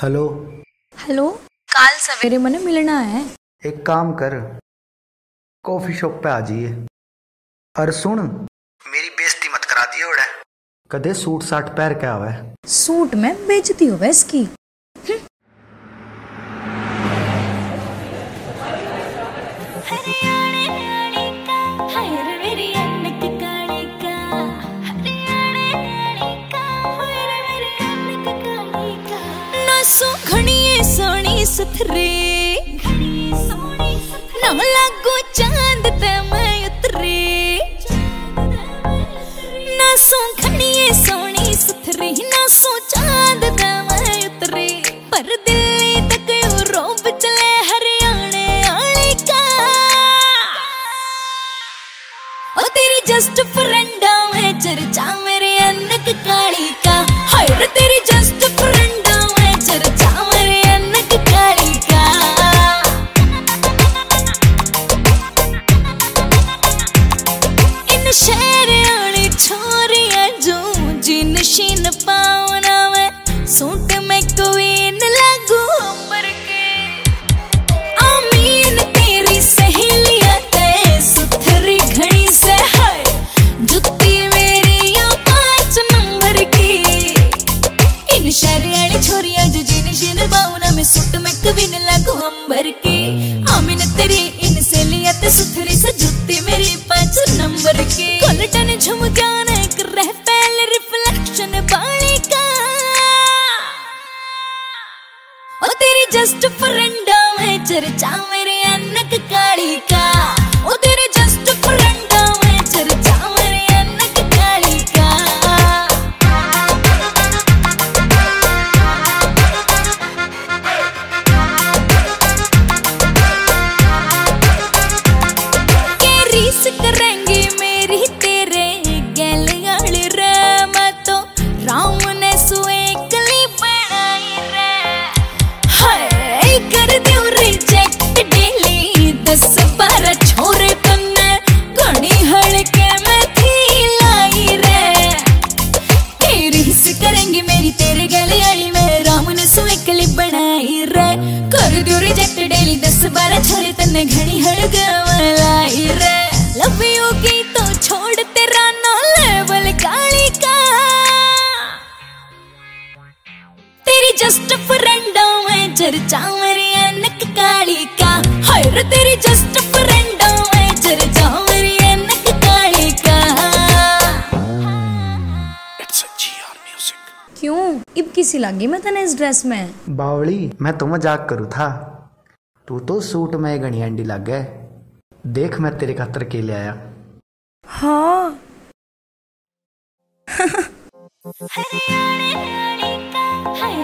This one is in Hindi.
हेलो। हेलो, काल सवेरे मने मिलना है। एक काम कर, कॉफी शॉप पे आ जाइए। और सुन, मेरी बेइज्जती मत करा दियो ओड़े। कदे सूट साट पहन के आवे। सूट में बेइज्जती होवे इसकी। सोनी सुथरी ना लागो चांद ते मैं उतरी ना सो खनिए सोनी सुथरी ना सो चांद ते मैं उतरी पर दिल्ली तक यूरोप चले हरियाणे आले का ओ तेरी जस्ट फ्रेंड में चर्चा मेरे अनक काली का हाय रे तेरी जस्ट फ्रेंड में चर्चा मेरे अनक काली का इन शहर वाली छोरियां जो जिन शीन पावना में सूट में क्वीन लागू अंबर के आमीन तेरी सहेलियां ते सुथरी घड़ी से है जुत्ती मेरी या 5 नंबर की इन शहर वाली छोरियां जो जिन शीन पावना में सूट में क्वीन लागू अंबर के आमीन तेरी इन सहेलियां ते सुथरी से जुत्ती मेरी 5 नंबर की कोलटन झुमकाने कर रह पहले रिफ्लेक्शन बाली का ओ तेरी जस्ट फ्रेंड में चर्चा मेरे अनक काली का ओ तेरी जस्ट फ्रेंड में चर्चा मेरे अनक काली का के रीस करेंगी मेरी तेरे गैल गाली रे मैं तो राम ने सुएकली बनाई रे हाय कर दियो रिजेक्ट डेली 10-12 छोरे तन्ने घणी हड़के में थी लाई रे के रीस करेंगी मेरी तेरे गैल गाली में राम ने सुएकली बनाई रे कर दियो रिजेक्ट डेली 10-12 छोरे तन्ने घणी हड़के में लाई रे लव यू की तो छोड़ तेरा नो लेवल काली का तेरी जस्ट फ्रेंड में चर्चा मेरी अनक काली का हाय रे तेरी जस्ट फ्रेंड में चर्चा मेरी अनक काली का क्यों इब किसी लागी मैं तने इस ड्रेस में। बावली, मैं तो मजाक करू था। तू तो सूट में घनी अंडी लग गए। देख मैं तेरे खातर के ले आया। हाँ हरियाणे का हाय